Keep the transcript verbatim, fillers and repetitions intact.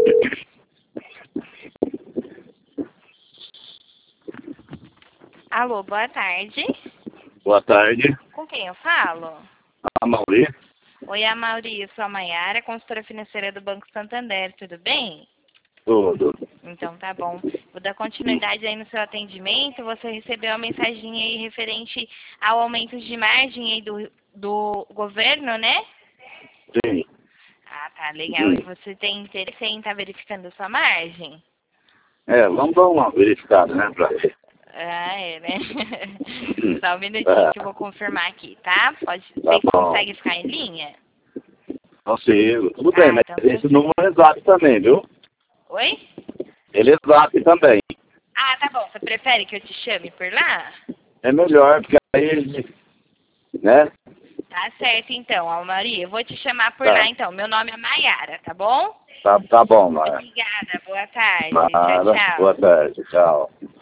Alô, boa tarde. Boa tarde. Com quem eu falo? A Mauri. Oi, Amauri, eu sou a Maiara, consultora financeira do Banco Santander, tudo bem? Tudo. Então tá bom. Vou dar continuidade aí no seu atendimento. Você recebeu uma mensagem aí referente ao aumento de margem aí do, do governo, né? Sim. Ah, tá, legal. E você tem interesse em estar verificando a sua margem? É, vamos dar uma verificada, né, pra ver. Ah, é, né? Hum. Só um minutinho que eu vou confirmar aqui, tá? Pode, Tá você bom. consegue ficar em linha? Consigo. Tudo Ah, bem, mas então esse tá. número é exato também, viu? Oi? Ele é exato também. Ah, tá bom. Você prefere que eu te chame por lá? É melhor, porque aí ele, né? Tá certo, então, Almari. Eu vou te chamar por Tá. lá, então. Meu nome é Maiara, tá bom? Tá, tá bom, Mara. Obrigada. Boa tarde. Tchau, Mara, boa tchau. tarde, tchau.